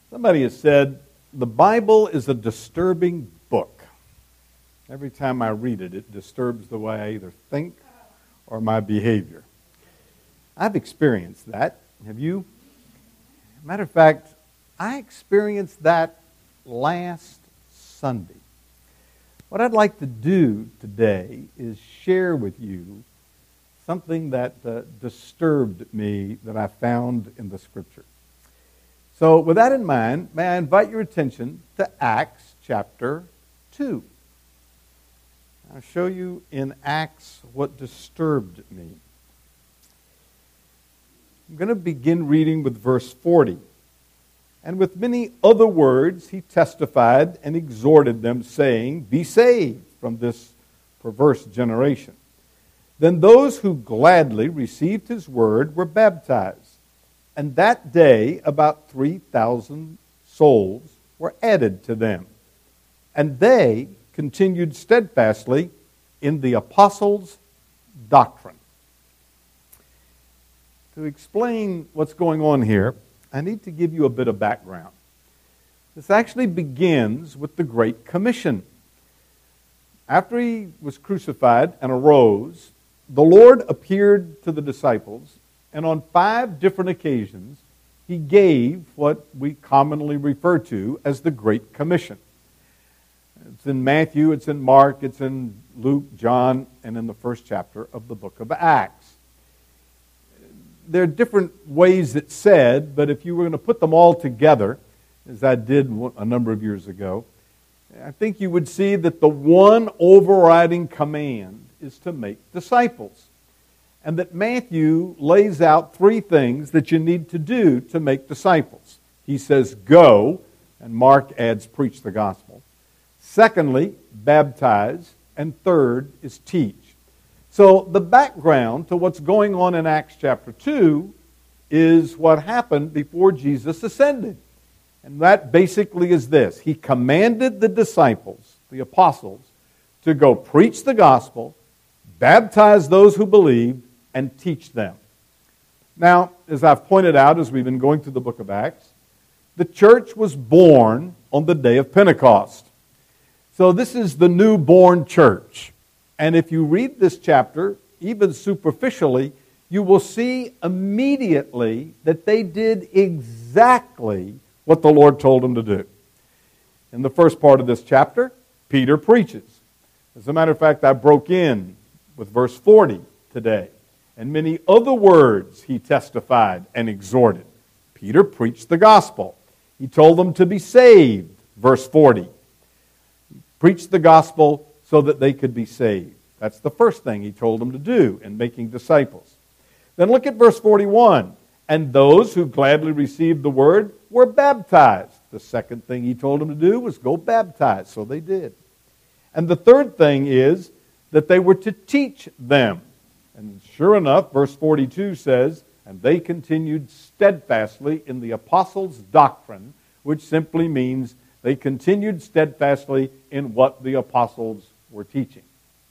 Somebody has said, the Bible is a disturbing book. Every time I read it, it disturbs the way I either think or my behavior. I've experienced that. Have you? Matter of fact, I experienced that last Sunday. What I'd like to do today is share with you something that disturbed me that I found in the Scripture. So with that in mind, may I invite your attention to Acts chapter 2. I'll show you in Acts what disturbed me. I'm going to begin reading with verse 40. And with many other words he testified and exhorted them, saying, Be saved from this perverse generation. Then those who gladly received his word were baptized. And that day about 3,000 souls were added to them. And they continued steadfastly in the apostles' doctrine. To explain what's going on here, I need to give you a bit of background. This actually begins with the Great Commission. After he was crucified and arose, the Lord appeared to the disciples, and on 5 different occasions, he gave what we commonly refer to as the Great Commission. It's in Matthew, it's in Mark, it's in Luke, John, and in the first chapter of the book of Acts. There are different ways it's said, but if you were going to put them all together, as I did a number of years ago, I think you would see that the one overriding command is to make disciples. And that Matthew lays out 3 things that you need to do to make disciples. He says, go, and Mark adds, preach the gospel. Secondly, baptize, and third is teach. So the background to what's going on in Acts chapter 2 is what happened before Jesus ascended. And that basically is this. He commanded the disciples, the apostles, to go preach the gospel, baptize those who believed, and teach them. Now, as I've pointed out as we've been going through the book of Acts, the church was born on the day of Pentecost. So this is the newborn church. And if you read this chapter, even superficially, you will see immediately that they did exactly what the Lord told them to do. In the first part of this chapter, Peter preaches. As a matter of fact, I broke in with verse 40 today. And many other words he testified and exhorted. Peter preached the gospel. He told them to be saved, verse 40. He preached the gospel so that they could be saved. That's the first thing he told them to do in making disciples. Then look at verse 41. And those who gladly received the word were baptized. The second thing he told them to do was go baptize. So they did. And the third thing is that they were to teach them. And sure enough, verse 42 says, and they continued steadfastly in the apostles' doctrine, which simply means they continued steadfastly in what the apostles were teaching.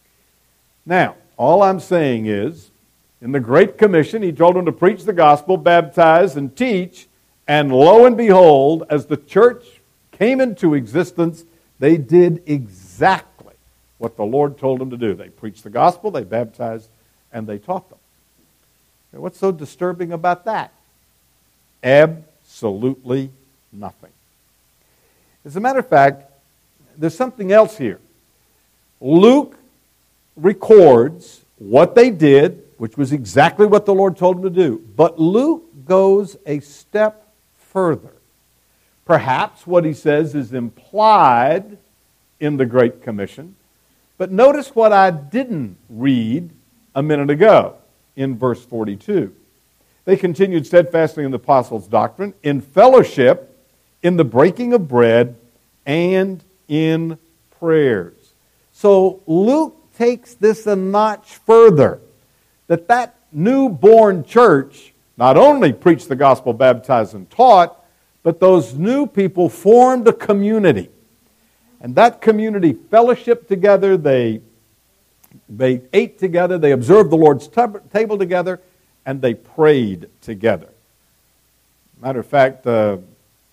Now, all I'm saying is, in the Great Commission, he told them to preach the gospel, baptize, and teach, and lo and behold, as the church came into existence, they did exactly what the Lord told them to do. They preached the gospel, they baptized, and they taught them. Now, what's so disturbing about that? Absolutely nothing. As a matter of fact, there's something else here. Luke records what they did, which was exactly what the Lord told them to do. But Luke goes a step further. Perhaps what he says is implied in the Great Commission. But notice what I didn't read a minute ago in verse 42. They continued steadfastly in the apostles' doctrine, in fellowship, in the breaking of bread, and in prayers. So Luke takes this a notch further. That newborn church not only preached the gospel, baptized, and taught, but those new people formed a community. And that community fellowshiped together, they ate together, they observed the Lord's table together, and they prayed together. Matter of fact,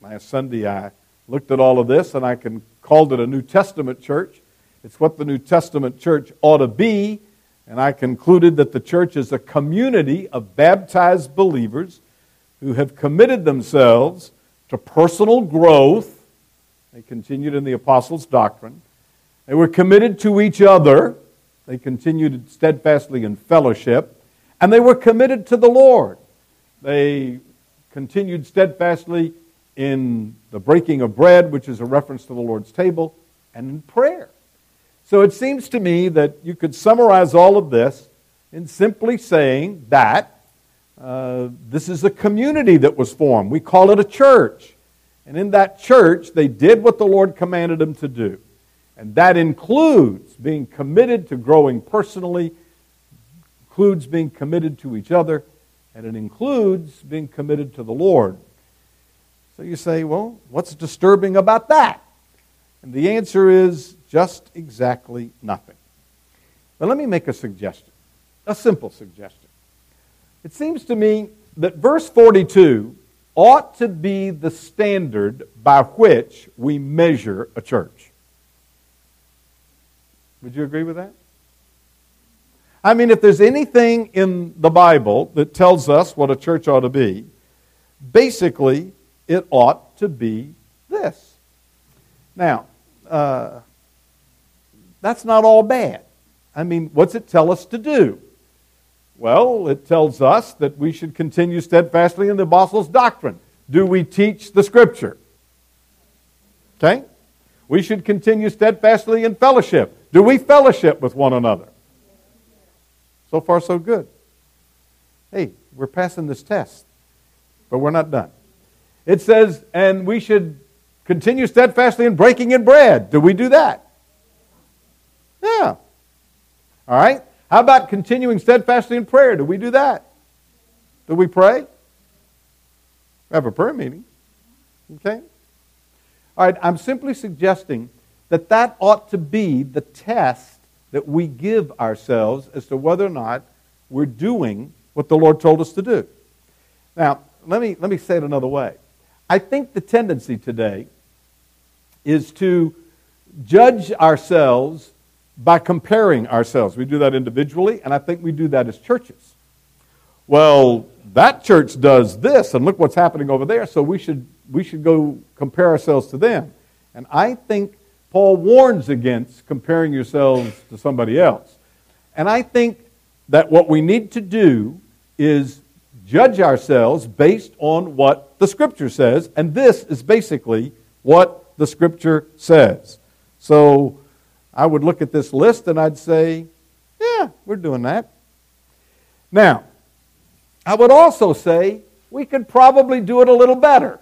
Last Sunday I looked at all of this and I called it a New Testament church. It's what the New Testament church ought to be. And I concluded that the church is a community of baptized believers who have committed themselves to personal growth. They continued in the apostles' doctrine. They were committed to each other. They continued steadfastly in fellowship. And they were committed to the Lord. They continued steadfastly in the breaking of bread, which is a reference to the Lord's table, and in prayer. So it seems to me that you could summarize all of this in simply saying that this is a community that was formed. We call it a church. And in that church, they did what the Lord commanded them to do. And that includes being committed to growing personally, includes being committed to each other, and it includes being committed to the Lord. So you say, well, what's disturbing about that? And the answer is just exactly nothing. But let me make a suggestion, a simple suggestion. It seems to me that verse 42 ought to be the standard by which we measure a church. Would you agree with that? I mean, if there's anything in the Bible that tells us what a church ought to be, basically it ought to be this. Now, that's not all bad. I mean, what's it tell us to do? Well, it tells us that we should continue steadfastly in the apostles' doctrine. Do we teach the Scripture? Okay? We should continue steadfastly in fellowship. Do we fellowship with one another? So far, so good. Hey, we're passing this test, but we're not done. It says, and we should continue steadfastly in breaking in bread. Do we do that? Yeah. All right. How about continuing steadfastly in prayer? Do we do that? Do we pray? We have a prayer meeting. Okay? All right, I'm simply suggesting that that ought to be the test that we give ourselves as to whether or not we're doing what the Lord told us to do. Now, let me say it another way. I think the tendency today is to judge ourselves by comparing ourselves. We do that individually, and I think we do that as churches. Well, that church does this, and look what's happening over there, so we should go compare ourselves to them. And I think Paul warns against comparing yourselves to somebody else. And I think that what we need to do is judge ourselves based on what the Scripture says, and this is basically what the Scripture says. So I would look at this list and I'd say, yeah, we're doing that. Now, I would also say we could probably do it a little better.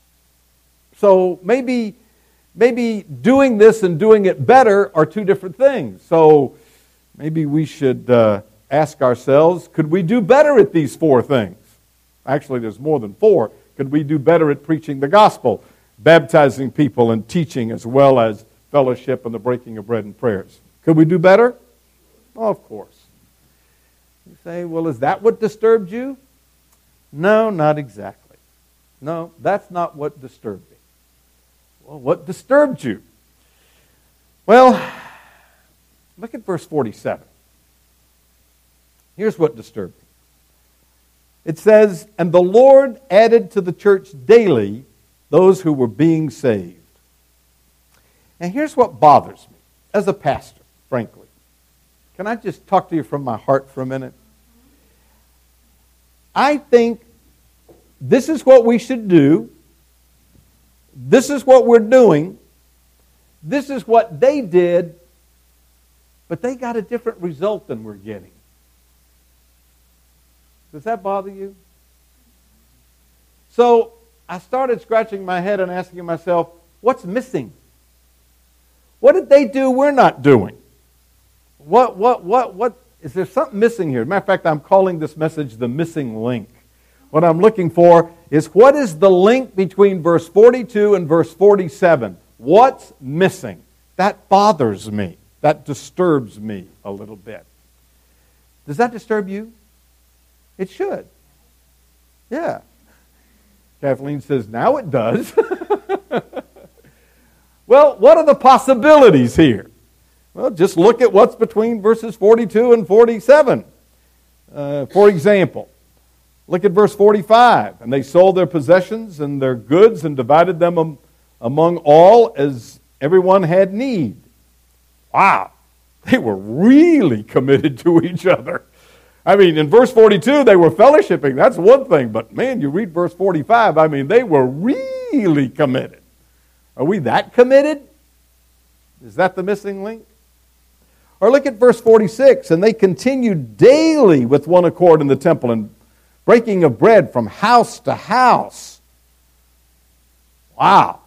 So maybe doing this and doing it better are two different things. So maybe we should ask ourselves, could we do better at these four things? Actually, there's more than four. Could we do better at preaching the gospel, baptizing people, and teaching, as well as fellowship and the breaking of bread and prayers? Could we do better? Oh, of course. You say, well, is that what disturbed you? No, not exactly. No, that's not what disturbed me. Well, what disturbed you? Well, look at verse 47. Here's what disturbed me. It says, and the Lord added to the church daily those who were being saved. And here's what bothers me as a pastor, frankly. Can I just talk to you from my heart for a minute? I think this is what we should do. This is what we're doing. This is what they did, but they got a different result than we're getting. Does that bother you? So I started scratching my head and asking myself, what's missing? What did they do we're not doing? What is there something missing here? As a matter of fact, I'm calling this message the missing link. What I'm looking for is what is the link between verse 42 and verse 47? What's missing? That bothers me. That disturbs me a little bit. Does that disturb you? It should. Yeah. Kathleen says, now it does. Well, what are the possibilities here? Well, just look at what's between verses 42 and 47. For example, look at verse 45. And they sold their possessions and their goods and divided them among all as everyone had need. Wow, they were really committed to each other. I mean, in verse 42, they were fellowshipping. That's one thing. But man, you read verse 45, I mean, they were really committed. Are we that committed? Is that the missing link? Or look at verse 46. And they continued daily with one accord in the temple and breaking of bread from house to house. Wow.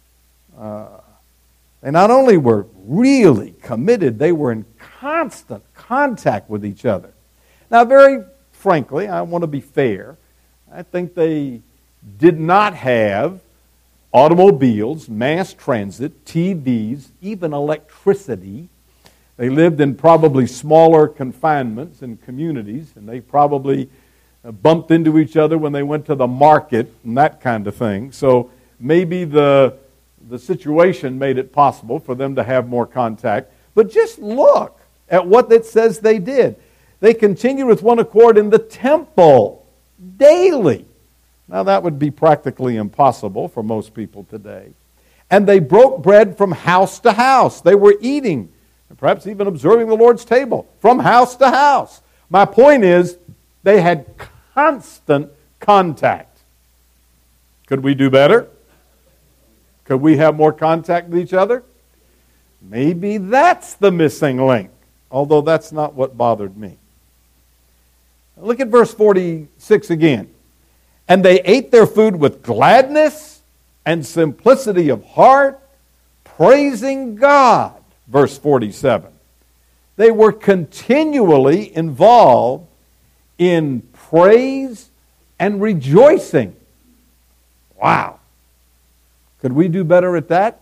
They not only were really committed, they were in constant contact with each other. Now, very frankly, I want to be fair. I think they did not have automobiles, mass transit, TVs, even electricity. They lived in probably smaller confinements and communities, and they probably bumped into each other when they went to the market and that kind of thing. So maybe the situation made it possible for them to have more contact. But just look at what it says they did. They continued with one accord in the temple daily. Now that would be practically impossible for most people today. And they broke bread from house to house. They were eating, and perhaps even observing the Lord's table, from house to house. My point is, they had constant contact. Could we do better? Could we have more contact with each other? Maybe that's the missing link, although that's not what bothered me. Look at verse 46 again. And they ate their food with gladness and simplicity of heart, praising God. Verse 47. They were continually involved in praise and rejoicing. Wow. Could we do better at that?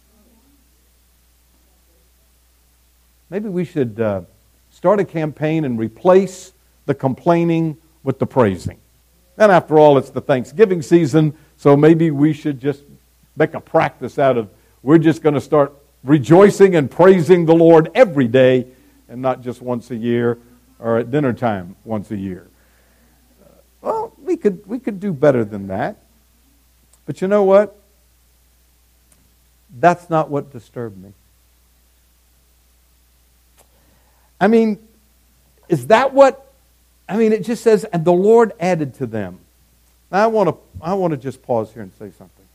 Maybe we should start a campaign and replace the complaining with the praising. And after all, it's the Thanksgiving season, so maybe we should just make a practice out of, we're just going to start rejoicing and praising the Lord every day and not just once a year or at dinner time once a year. Well, we could do better than that. But you know what? That's not what disturbed me. I mean, is that what... I mean, it just says, and the Lord added to them. Now, I want to just pause here and say something.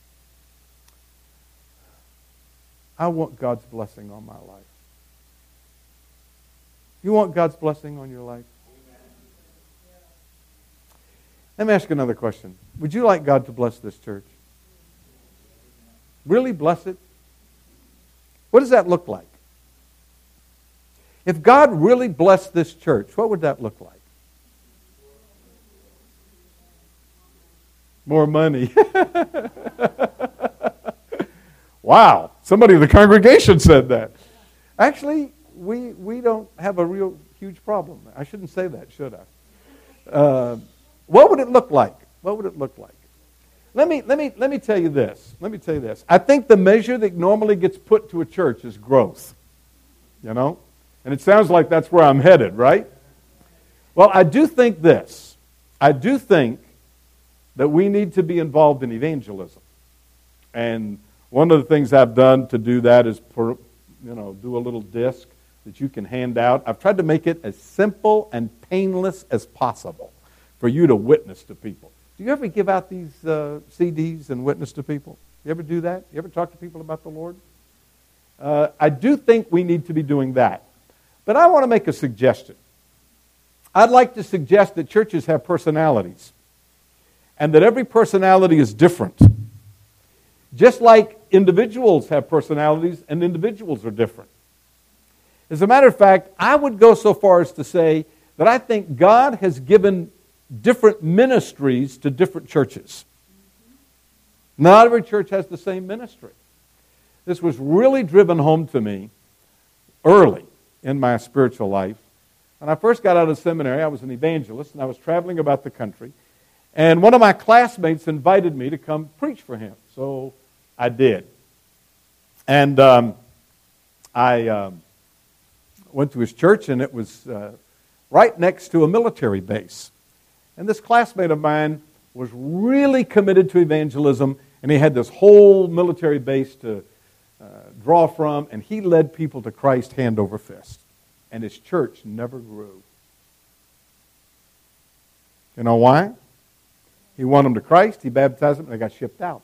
I want God's blessing on my life. You want God's blessing on your life? Let me ask you another question. Would you like God to bless this church? Really bless it? What does that look like? If God really blessed this church, what would that look like? More money. Wow. Somebody in the congregation said that. Actually, we don't have a real huge problem. I shouldn't say that, should I? What would it look like? What would it look like? Let me tell you this. Let me tell you this. I think the measure that normally gets put to a church is growth. You know? And it sounds like that's where I'm headed, right? Well, I do think this. I do think that we need to be involved in evangelism. And one of the things I've done to do that is do a little disc that you can hand out. I've tried to make it as simple and painless as possible for you to witness to people. Do you ever give out these CDs and witness to people? You ever do that? You ever talk to people about the Lord? I do think we need to be doing that. But I want to make a suggestion. I'd like to suggest that churches have personalities, and that every personality is different. Just like individuals have personalities, and individuals are different. As a matter of fact, I would go so far as to say that I think God has given different ministries to different churches. Not every church has the same ministry. This was really driven home to me early in my spiritual life. When I first got out of seminary, I was an evangelist, and I was traveling about the country. And one of my classmates invited me to come preach for him. So I did. And I went to his church, and it was right next to a military base. And this classmate of mine was really committed to evangelism, and he had this whole military base to draw from, and he led people to Christ hand over fist. And his church never grew. You know why? He won them to Christ, he baptized them, and they got shipped out.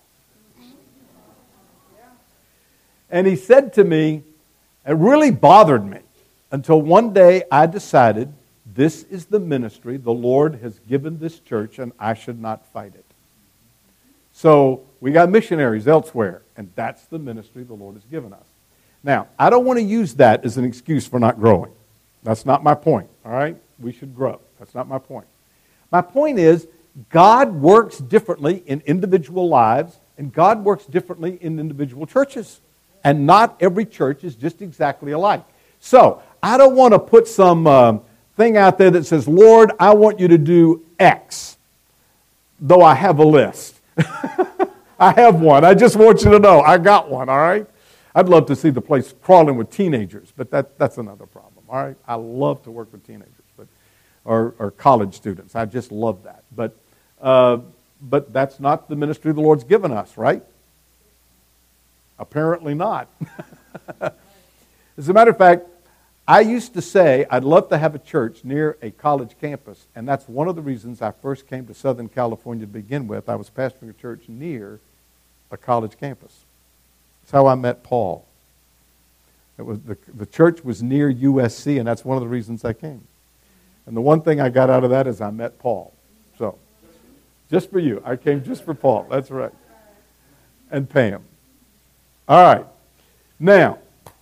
And he said to me, it really bothered me, until one day I decided this is the ministry the Lord has given this church, and I should not fight it. So we got missionaries elsewhere, and that's the ministry the Lord has given us. Now, I don't want to use that as an excuse for not growing. That's not my point, all right? We should grow. That's not my point. My point is, God works differently in individual lives, and God works differently in individual churches. And not every church is just exactly alike. So, I don't want to put some thing out there that says, Lord, I want you to do X, though I have a list. I have one. I just want you to know I got one, all right? I'd love to see the place crawling with teenagers, but that's another problem, all right? I love to work with teenagers or college students. I just love that. But that's not the ministry the Lord's given us, right? Apparently not. As a matter of fact, I used to say I'd love to have a church near a college campus, and that's one of the reasons I first came to Southern California to begin with. I was pastoring a church near a college campus. That's how I met Paul. It was the church was near USC, and that's one of the reasons I came. And the one thing I got out of that is I met Paul. So, just for you. I came just for Paul. That's right. And Pam. All right. Now,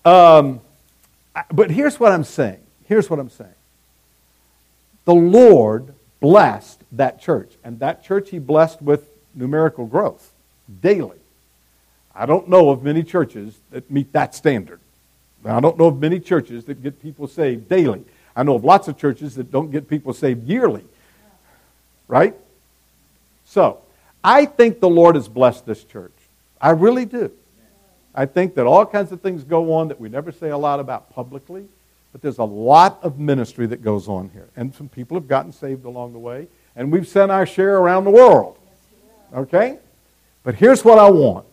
but here's what I'm saying. Here's what I'm saying. The Lord blessed that church. And that church he blessed with numerical growth daily. I don't know of many churches that meet that standard. I don't know of many churches that get people saved daily. I know of lots of churches that don't get people saved yearly. Right? So, I think the Lord has blessed this church. I really do. I think that all kinds of things go on that we never say a lot about publicly, but there's a lot of ministry that goes on here. And some people have gotten saved along the way, and we've sent our share around the world. Okay? But here's what I want.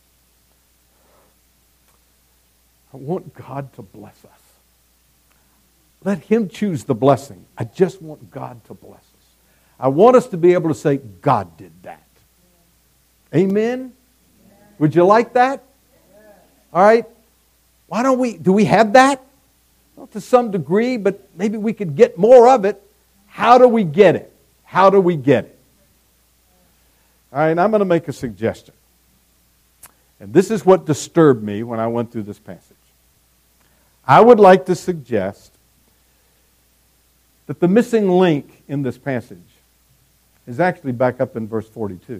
I want God to bless us. Let him choose the blessing. I just want God to bless us. I want us to be able to say, God did that. Amen? Would you like that? All right. Why don't do we have that? Well, to some degree, but maybe we could get more of it. How do we get it? How do we get it? All right, I'm going to make a suggestion. And this is what disturbed me when I went through this passage. I would like to suggest that the missing link in this passage is actually back up in verse 42.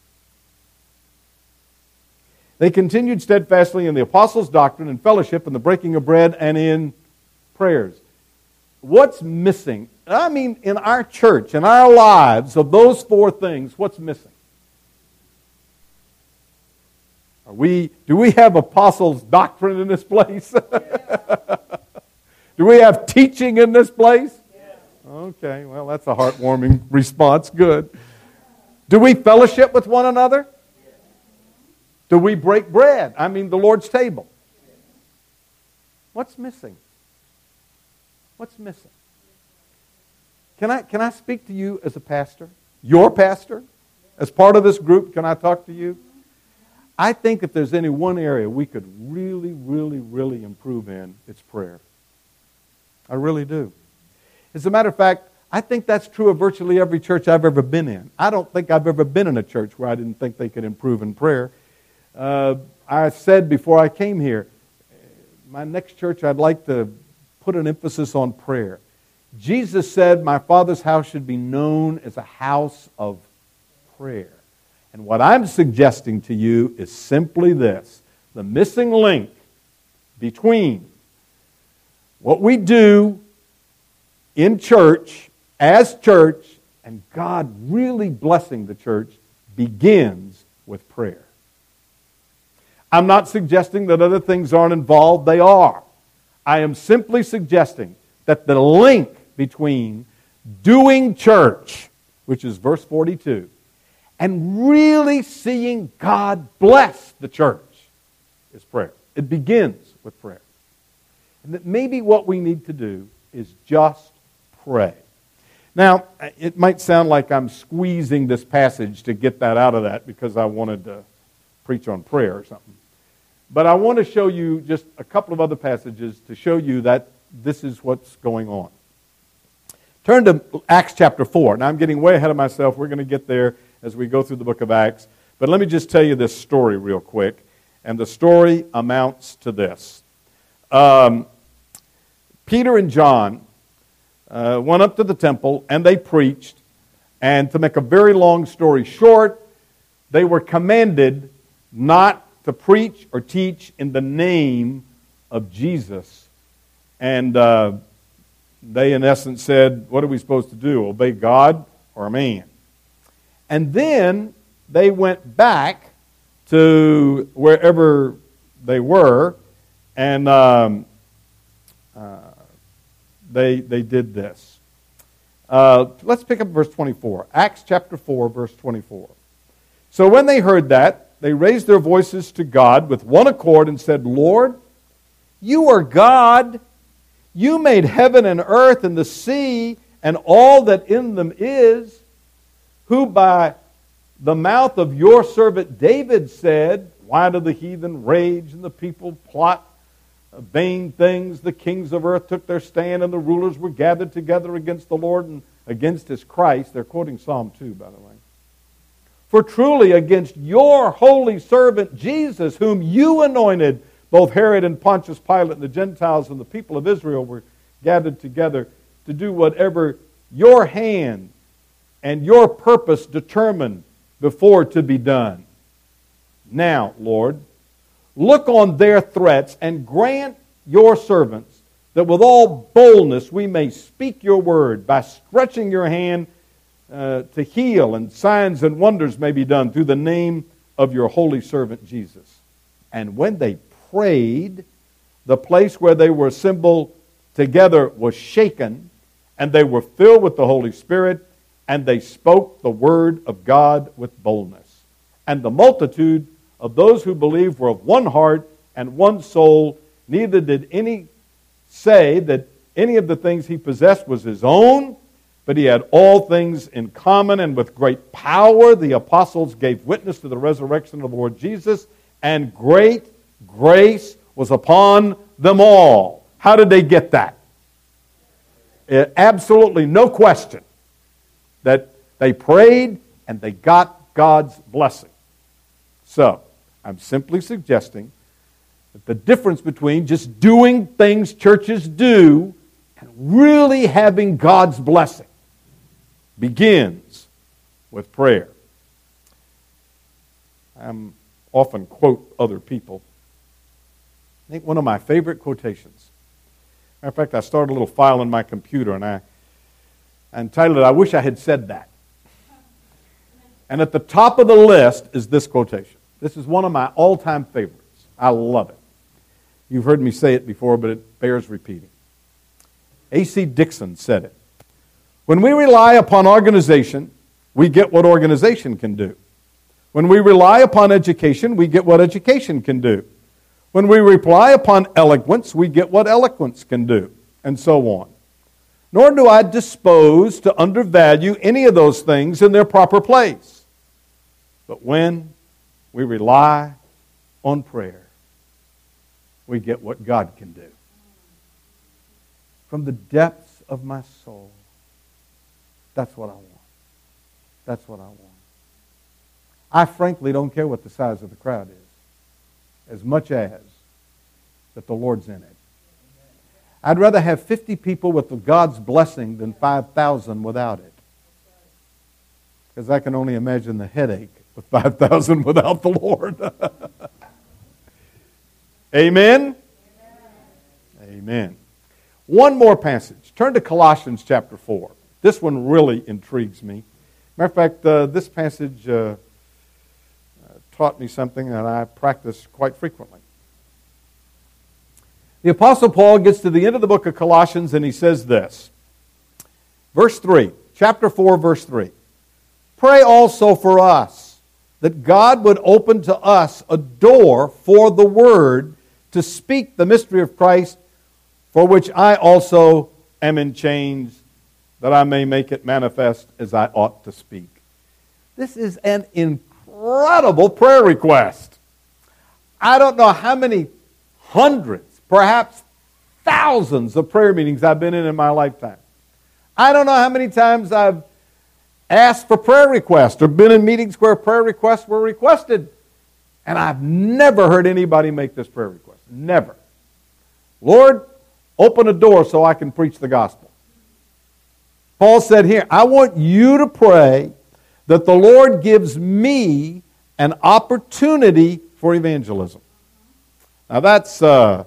They continued steadfastly in the apostles' doctrine and fellowship and the breaking of bread and in prayers. What's missing? I mean, in our church, in our lives, of those four things, what's missing? Do we have apostles' doctrine in this place? Do we have teaching in this place? Okay, well, that's a heartwarming response. Good. Do we fellowship with one another? Do we break bread? I mean, the Lord's table. What's missing? What's missing? Can I speak to you as a pastor? Your pastor? As part of this group, can I talk to you? I think if there's any one area we could really, really, really improve in, it's prayer. I really do. As a matter of fact, I think that's true of virtually every church I've ever been in. I don't think I've ever been in a church where I didn't think they could improve in prayer. I said before I came here, my next church I'd like to put an emphasis on prayer. Jesus said, my Father's house should be known as a house of prayer. And what I'm suggesting to you is simply this. The missing link between what we do in church, as church, and God really blessing the church begins with prayer. I'm not suggesting that other things aren't involved. They are. I am simply suggesting that the link between doing church, which is verse 42, and really seeing God bless the church is prayer. It begins with prayer. And that maybe what we need to do is just pray. Now, it might sound like I'm squeezing this passage to get that out of that because I wanted to preach on prayer or something. But I want to show you just a couple of other passages to show you that this is what's going on. Turn to Acts chapter 4. Now, I'm getting way ahead of myself. We're going to get there as we go through the book of Acts. But let me just tell you this story real quick. And the story amounts to this. Peter and John went up to the temple and they preached. And to make a very long story short, they were commanded not to preach or teach in the name of Jesus. And they, in essence, said, what are we supposed to do? Obey God or man? And then they went back to wherever they were, and they did this. Let's pick up verse 24. Acts chapter 4, verse 24. So when they heard that, they raised their voices to God with one accord and said, Lord, you are God. You made heaven and earth and the sea and all that in them is, who by the mouth of your servant David said, why do the heathen rage and the people plot vain things? The kings of earth took their stand and the rulers were gathered together against the Lord and against his Christ. They're quoting Psalm 2, by the way. For truly against your holy servant Jesus, whom you anointed, both Herod and Pontius Pilate and the Gentiles and the people of Israel were gathered together to do whatever your hand and your purpose determined before to be done. Now, Lord, look on their threats and grant your servants that with all boldness we may speak your word by stretching your hand to heal, and signs and wonders may be done through the name of your holy servant Jesus. And when they prayed, the place where they were assembled together was shaken, and they were filled with the Holy Spirit, and they spoke the word of God with boldness. And the multitude of those who believed were of one heart and one soul. Neither did any say that any of the things he possessed was his own, but he had all things in common, and with great power the apostles gave witness to the resurrection of the Lord Jesus, and great grace was upon them all. How did they get that? Absolutely no question that they prayed and they got God's blessing. So, I'm simply suggesting that the difference between just doing things churches do and really having God's blessing begins with prayer. I often quote other people. I think one of my favorite quotations. Matter of fact, I started a little file in my computer and I entitled it, I Wish I Had Said That. And at the top of the list is this quotation. This is one of my all-time favorites. I love it. You've heard me say it before, but it bears repeating. A.C. Dixon said it. When we rely upon organization, we get what organization can do. When we rely upon education, we get what education can do. When we rely upon eloquence, we get what eloquence can do, and so on. Nor do I dispose to undervalue any of those things in their proper place. But when we rely on prayer, we get what God can do. From the depths of my soul, that's what I want. That's what I want. I frankly don't care what the size of the crowd is, as much as that the Lord's in it. I'd rather have 50 people with God's blessing than 5,000 without it. Because I can only imagine the headache with 5,000 without the Lord. Amen? Amen. One more passage. Turn to Colossians chapter 4. This one really intrigues me. Matter of fact, this passage taught me something that I practice quite frequently. The Apostle Paul gets to the end of the book of Colossians and he says this. Verse 3, chapter 4, verse 3. Pray also for us, that God would open to us a door for the word to speak the mystery of Christ, for which I also am in chains, that I may make it manifest as I ought to speak. This is an incredible prayer request. I don't know how many hundreds, perhaps thousands of prayer meetings I've been in my lifetime. I don't know how many times I've asked for prayer requests or been in meetings where prayer requests were requested. And I've never heard anybody make this prayer request. Never. Lord, open a door so I can preach the gospel. Paul said here, I want you to pray that the Lord gives me an opportunity for evangelism. Now that's a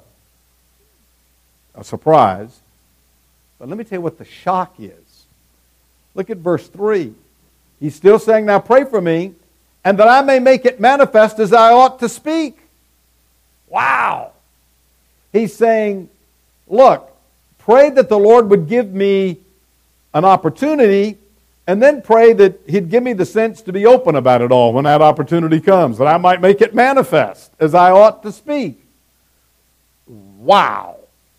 surprise. But let me tell you what the shock is. Look at verse 3. He's still saying, now pray for me, and that I may make it manifest as I ought to speak. Wow. He's saying, look, pray that the Lord would give me an opportunity, and then pray that He'd give me the sense to be open about it all when that opportunity comes, that I might make it manifest as I ought to speak. Wow.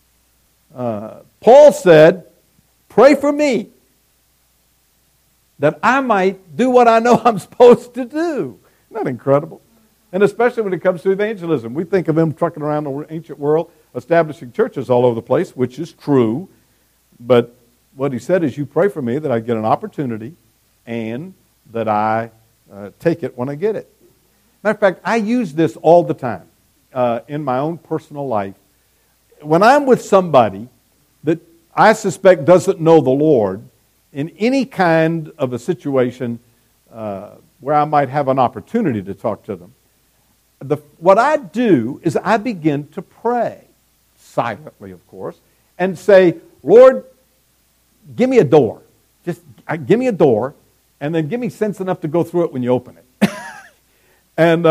Paul said, pray for me, that I might do what I know I'm supposed to do. Isn't that incredible? And especially when it comes to evangelism. We think of him trucking around the ancient world, establishing churches all over the place, which is true. But what he said is, you pray for me that I get an opportunity and that I take it when I get it. Matter of fact, I use this all the time in my own personal life. When I'm with somebody that I suspect doesn't know the Lord, in any kind of a situation where I might have an opportunity to talk to them, what I do is I begin to pray, silently of course, and say, Lord, give me a door. Just give me a door, and then give me sense enough to go through it when you open it. And,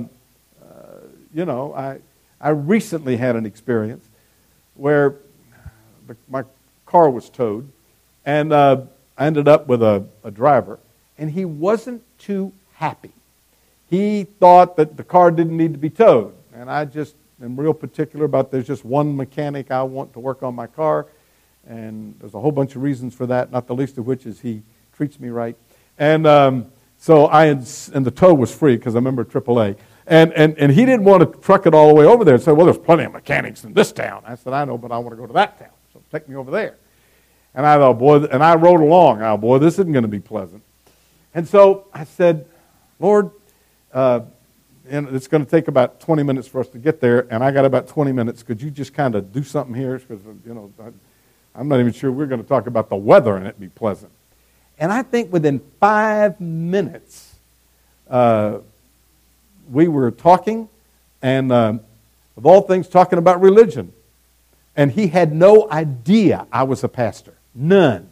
I recently had an experience where my car was towed, and I ended up with a driver, and he wasn't too happy. He thought that the car didn't need to be towed, and I just am real particular about there's just one mechanic I want to work on my car, and there's a whole bunch of reasons for that, not the least of which is he treats me right. And and the tow was free because I remember AAA. And he didn't want to truck it all the way over there and say, well, there's plenty of mechanics in this town. I said, I know, but I want to go to that town, so take me over there. And I thought, boy, and I rode along. Oh, boy, this isn't going to be pleasant. And so I said, Lord, and it's going to take about 20 minutes for us to get there, and I got about 20 minutes. Could you just kind of do something here? Because, I'm not even sure we're going to talk about the weather and it be pleasant. And I think within 5 minutes, we were talking, and of all things, talking about religion. And he had no idea I was a pastor. None.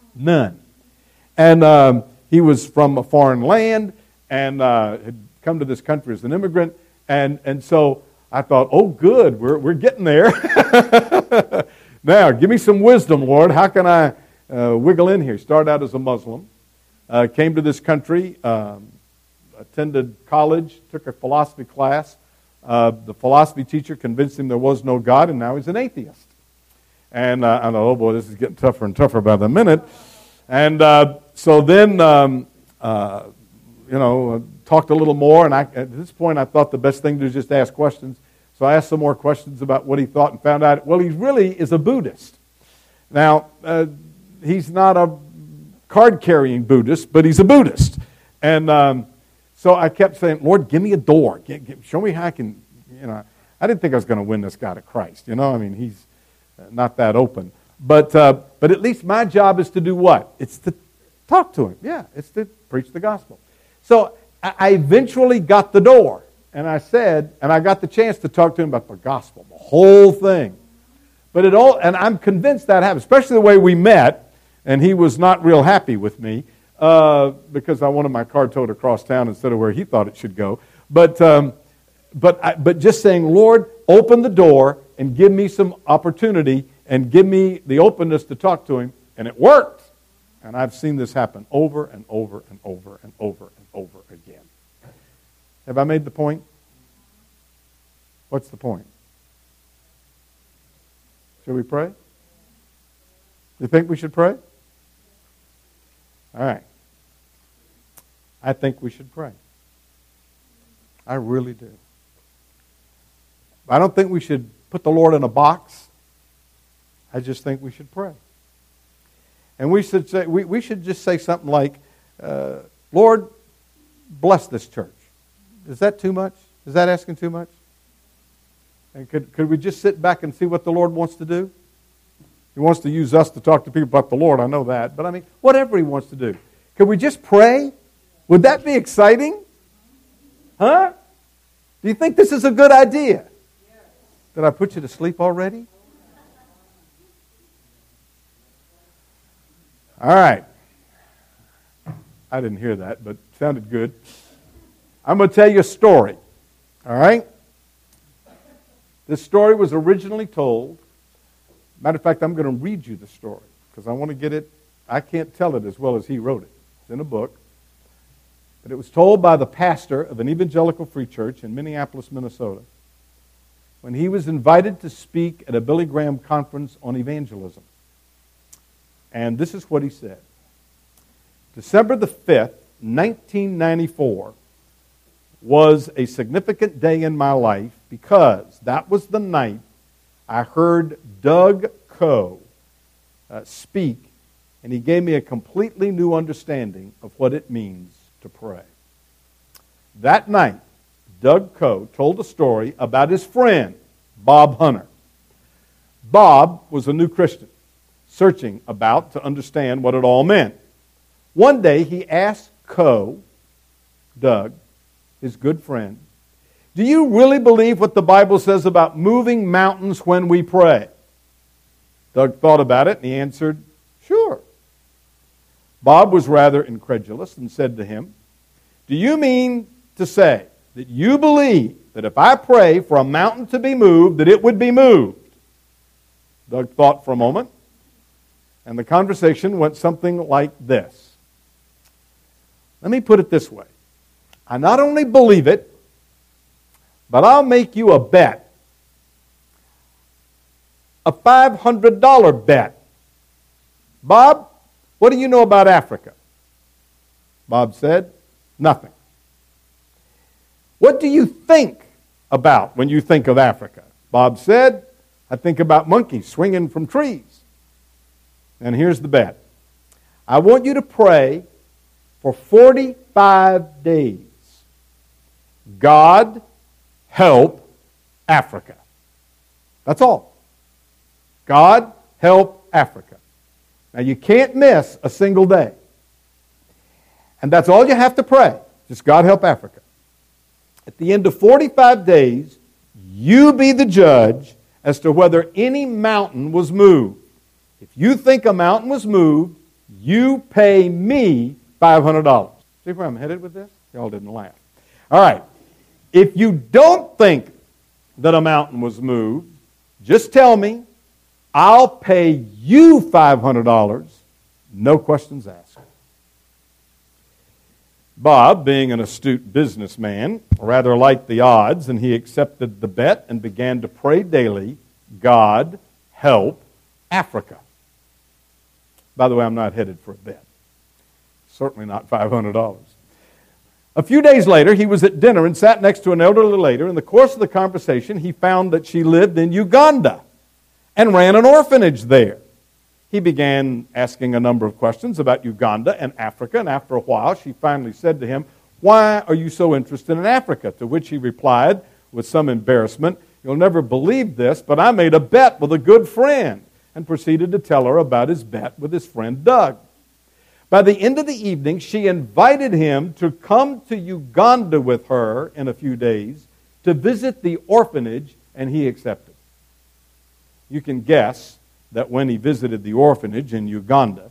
And he was from a foreign land and had come to this country as an immigrant. And so I thought, oh, good, we're getting there. Now, give me some wisdom, Lord. How can I wiggle in here? Started out as a Muslim, came to this country, attended college, took a philosophy class. The philosophy teacher convinced him there was no God, and now he's an atheist. And I thought, oh boy, this is getting tougher and tougher by the minute. And so then, talked a little more, and at this point I thought the best thing to do is just ask questions. So I asked some more questions about what he thought and found out, well, he really is a Buddhist. Now, he's not a card-carrying Buddhist, but he's a Buddhist. And so I kept saying, Lord, give me a door. Show me how I can, I didn't think I was going to win this guy to Christ. He's not that open. But at least my job is to do what? It's to talk to him. Yeah, it's to preach the gospel. So I eventually got the door. And I got the chance to talk to him about the gospel, the whole thing. And I'm convinced that happened, especially the way we met. and he was not real happy with me because I wanted my car towed across town instead of where he thought it should go. But just saying, Lord, open the door and give me some opportunity and give me the openness to talk to him, and it worked. And I've seen this happen over and over and over and over and over again. Have I made the point? What's the point? Should we pray? You think we should pray? All right. I think we should pray. I really do. I don't think we should put the Lord in a box. I just think we should pray. And we should say, we should just say something like, Lord, bless this church. Is that too much? Is that asking too much? And could we just sit back and see what the Lord wants to do? He wants to use us to talk to people about the Lord, I know that. But I mean, whatever He wants to do. Could we just pray? Would that be exciting? Huh? Do you think this is a good idea? Did I put you to sleep already? All right. I didn't hear that, but it sounded good. I'm going to tell you a story. All right? This story was originally told. Matter of fact, I'm going to read you the story because I want to get it. I can't tell it as well as he wrote it. It's in a book. But it was told by the pastor of an evangelical free church in Minneapolis, Minnesota, when he was invited to speak at a Billy Graham conference on evangelism. And this is what he said. December the 5th, 1994, was a significant day in my life because that was the night I heard Doug Coe speak, and he gave me a completely new understanding of what it means to pray. That night, Doug Coe told a story about his friend, Bob Hunter. Bob was a new Christian, searching about to understand what it all meant. One day, he asked Coe, Doug, his good friend, do you really believe what the Bible says about moving mountains when we pray? Doug thought about it and he answered, sure. Bob was rather incredulous and said to him, do you mean to say that you believe that if I pray for a mountain to be moved, that it would be moved? Doug thought for a moment, and the conversation went something like this. Let me put it this way. I not only believe it, but I'll make you a bet. A $500 bet. Bob, what do you know about Africa? Bob said, nothing. What do you think about when you think of Africa? Bob said, I think about monkeys swinging from trees. And here's the bet. I want you to pray for 45 days. God help Africa. That's all. God help Africa. Now you can't miss a single day. And that's all you have to pray. Just God help Africa. At the end of 45 days, you be the judge as to whether any mountain was moved. If you think a mountain was moved, you pay me $500. See where I'm headed with this? Y'all didn't laugh. All right. If you don't think that a mountain was moved, just tell me. I'll pay you $500, no questions asked. Bob, being an astute businessman, rather liked the odds, and he accepted the bet and began to pray daily, God help Africa. By the way, I'm not headed for a bet. Certainly not $500. A few days later, he was at dinner and sat next to an elderly lady. In the course of the conversation, he found that she lived in Uganda and ran an orphanage there. He began asking a number of questions about Uganda and Africa, and after a while, she finally said to him, why are you so interested in Africa? To which he replied with some embarrassment, you'll never believe this, but I made a bet with a good friend, and proceeded to tell her about his bet with his friend Doug. By the end of the evening, she invited him to come to Uganda with her in a few days to visit the orphanage, and he accepted. You can guess that when he visited the orphanage in Uganda,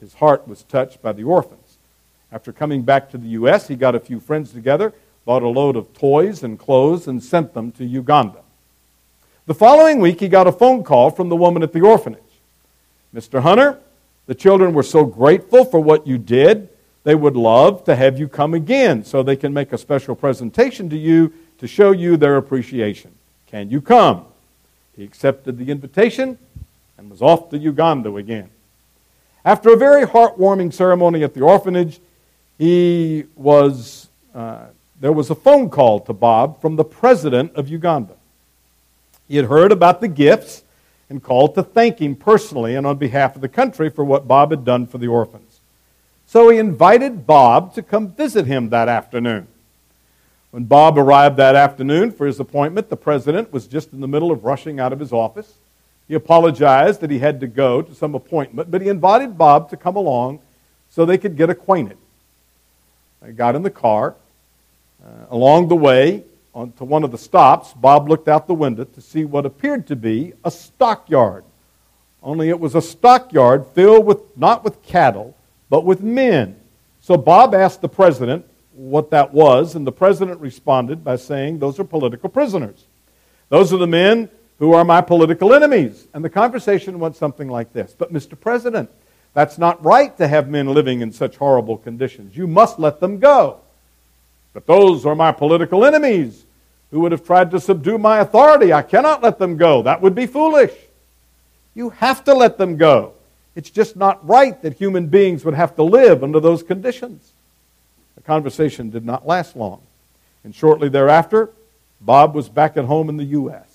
His heart was touched by the orphans. After coming back to the U.S., he got a few friends together, bought a load of toys and clothes, and sent them to Uganda. The following week, he got a phone call from the woman at the orphanage. Mr. Hunter, the children were so grateful for what you did, they would love to have you come again so they can make a special presentation to you to show you their appreciation. Can you come? He accepted the invitation and was off to Uganda again. After a very heartwarming ceremony at the orphanage, there was a phone call to Bob from the president of Uganda. He had heard about the gifts and called to thank him personally and on behalf of the country for what Bob had done for the orphans. So he invited Bob to come visit him that afternoon. When Bob arrived that afternoon for his appointment, the president was just in the middle of rushing out of his office. He apologized that he had to go to some appointment, but he invited Bob to come along so they could get acquainted. They got in the car. Along the way, to one of the stops, Bob looked out the window to see what appeared to be a stockyard. Only it was a stockyard filled with, not with cattle, but with men. So Bob asked the president what that was, and the president responded by saying, "Those are political prisoners. Those are the men who are my political enemies." And the conversation went something like this: "But Mr. President, that's not right to have men living in such horrible conditions. You must let them go." "But those are my political enemies who would have tried to subdue my authority. I cannot let them go. That would be foolish." "You have to let them go. It's just not right that human beings would have to live under those conditions." The conversation did not last long, and shortly thereafter, Bob was back at home in the U.S.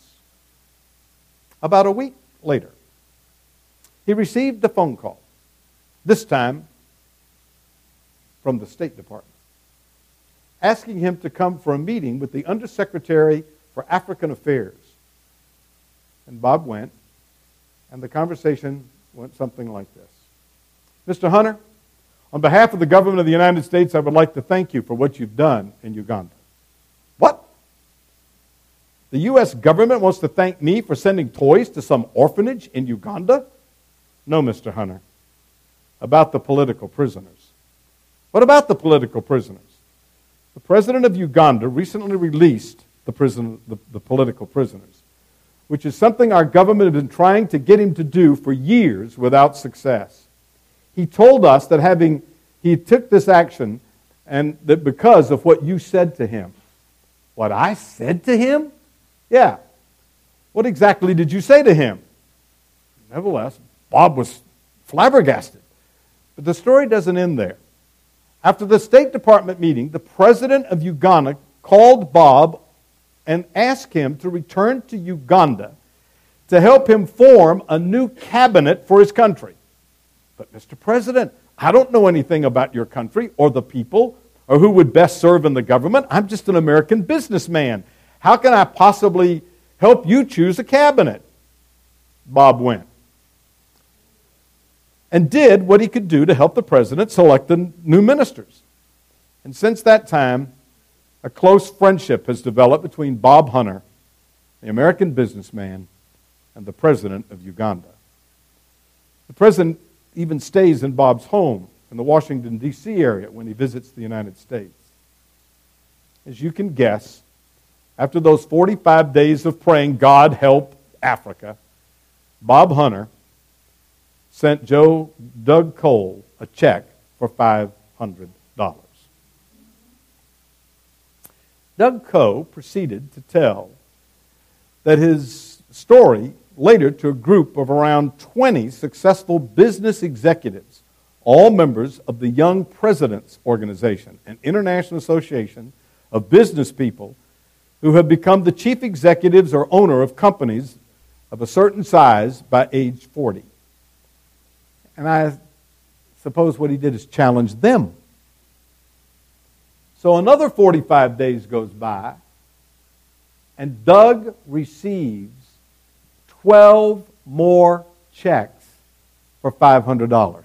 About a week later, he received a phone call, this time from the State Department, asking him to come for a meeting with the Undersecretary for African Affairs. And Bob went, and the conversation went something like this: "Mr. Hunter, on behalf of the government of the United States, I would like to thank you for what you've done in Uganda." "What? The U.S. government wants to thank me for sending toys to some orphanage in Uganda?" "No, Mr. Hunter. About the political prisoners." "What about the political prisoners?" "The president of Uganda recently released the political prisoners, which is something our government has been trying to get him to do for years without success. He told us that he took this action and that because of what you said to him." "What I said to him?" "Yeah. What exactly did you say to him?" Nevertheless, Bob was flabbergasted. But the story doesn't end there. After the State Department meeting, the president of Uganda called Bob and asked him to return to Uganda to help him form a new cabinet for his country. "But Mr. President, I don't know anything about your country or the people or who would best serve in the government. I'm just an American businessman. How can I possibly help you choose a cabinet?" Bob went and did what he could do to help the president select the new ministers. And since that time, a close friendship has developed between Bob Hunter, the American businessman, and the president of Uganda. The president even stays in Bob's home in the Washington, D.C. area when he visits the United States. As you can guess, after those 45 days of praying, "God help Africa," Bob Hunter sent Doug Cole a check for $500. Doug Cole proceeded to tell that his story later to a group of around 20 successful business executives, all members of the Young Presidents Organization, an international association of business people who have become the chief executives or owner of companies of a certain size by age 40. And I suppose what he did is challenge them. So another 45 days goes by, and Doug receives 12 more checks for $500.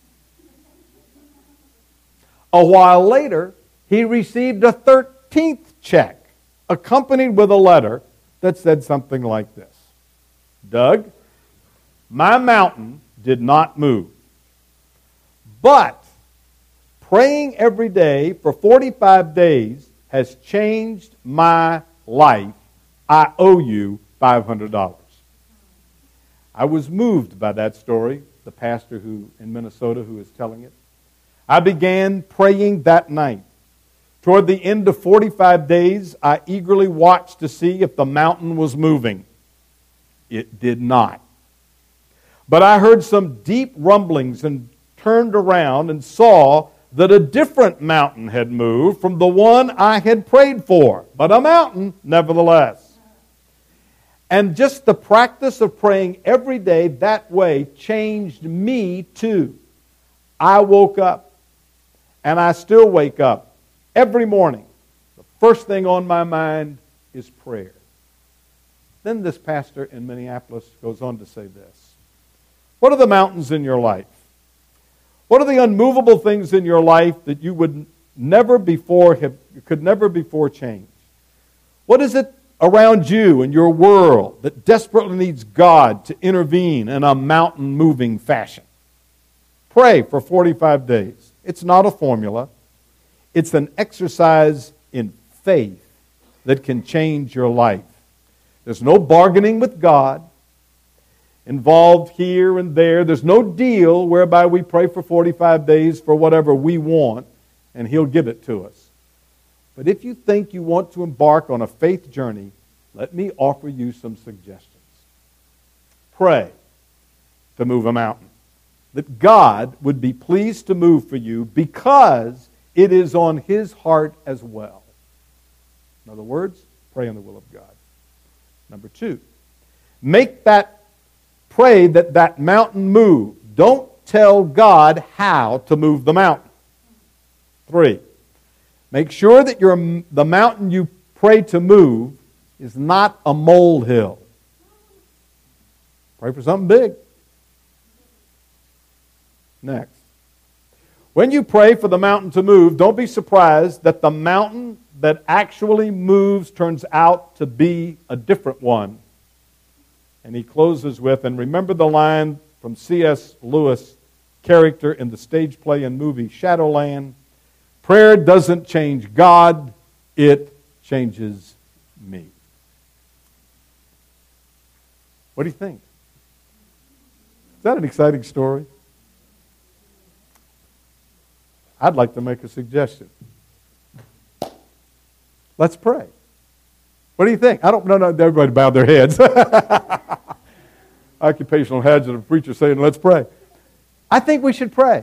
A while later, he received a 13th check, accompanied with a letter that said something like this: "Doug, my mountain did not move. But praying every day for 45 days has changed my life. I owe you $500. I was moved by that story, the pastor in Minnesota who is telling it. I began praying that night. Toward the end of 45 days, I eagerly watched to see if the mountain was moving. It did not. But I heard some deep rumblings and turned around and saw that a different mountain had moved from the one I had prayed for, but a mountain nevertheless. And just the practice of praying every day that way changed me too. I woke up, and I still wake up every morning. The first thing on my mind is prayer. Then this pastor in Minneapolis goes on to say this. What are the mountains in your life? What are the unmovable things in your life that you could never before change? What is it around you and your world that desperately needs God to intervene in a mountain-moving fashion? Pray for 45 days. It's not a formula. It's an exercise in faith that can change your life. There's no bargaining with God involved here and there. There's no deal whereby we pray for 45 days for whatever we want and He'll give it to us. But if you think you want to embark on a faith journey, let me offer you some suggestions. Pray to move a mountain. That God would be pleased to move for you because it is on His heart as well. In other words, pray in the will of God. Number 2, pray that mountain move. Don't tell God how to move the mountain. 3, make sure that the mountain you pray to move is not a molehill. Pray for something big. Next, when you pray for the mountain to move, don't be surprised that the mountain that actually moves turns out to be a different one. And he closes with, and remember the line from C.S. Lewis' character in the stage play and movie Shadowland, prayer doesn't change God, it changes me. What do you think? Is that an exciting story? I'd like to make a suggestion. Let's pray. What do you think? I don't know. Everybody bowed their heads. Occupational hazard of a preacher saying, let's pray. I think we should pray.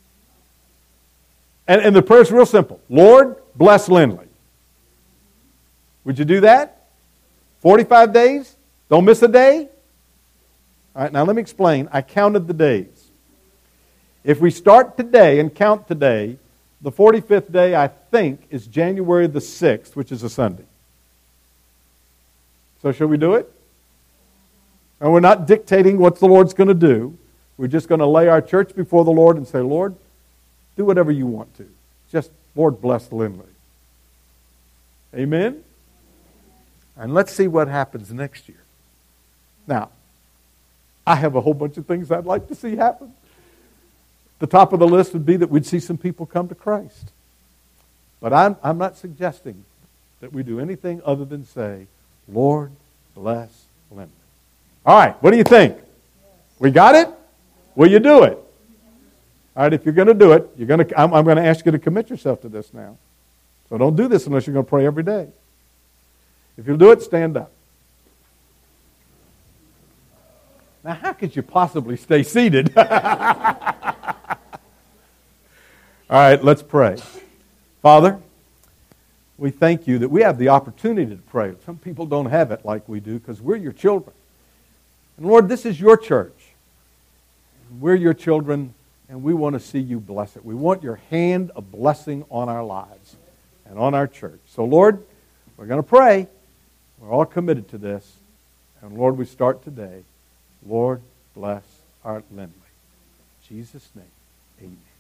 And the prayer's real simple. Lord, bless Lindley. Would you do that? 45 days? Don't miss a day? All right, now let me explain. I counted the days. If we start today and count today, the 45th day, I think, is January the 6th, which is a Sunday. So shall we do it? And we're not dictating what the Lord's going to do. We're just going to lay our church before the Lord and say, Lord, do whatever you want to. Just, Lord, bless Lindley. Amen? And let's see what happens next year. Now, I have a whole bunch of things I'd like to see happen. The top of the list would be that we'd see some people come to Christ. But I'm not suggesting that we do anything other than say, Lord, bless Lindley. All right, what do you think? We got it? Will you do it? All right, if you're going to do it, I'm going to ask you to commit yourself to this now. So don't do this unless you're going to pray every day. If you'll do it, stand up. Now, how could you possibly stay seated? All right, let's pray. Father, we thank you that we have the opportunity to pray. Some people don't have it like we do because we're your children. And Lord, this is your church. We're your children, and we want to see you bless it. We want your hand of blessing on our lives and on our church. So, Lord, we're going to pray. We're all committed to this. And, Lord, we start today. Lord, bless our Lindley. In Jesus' name, amen.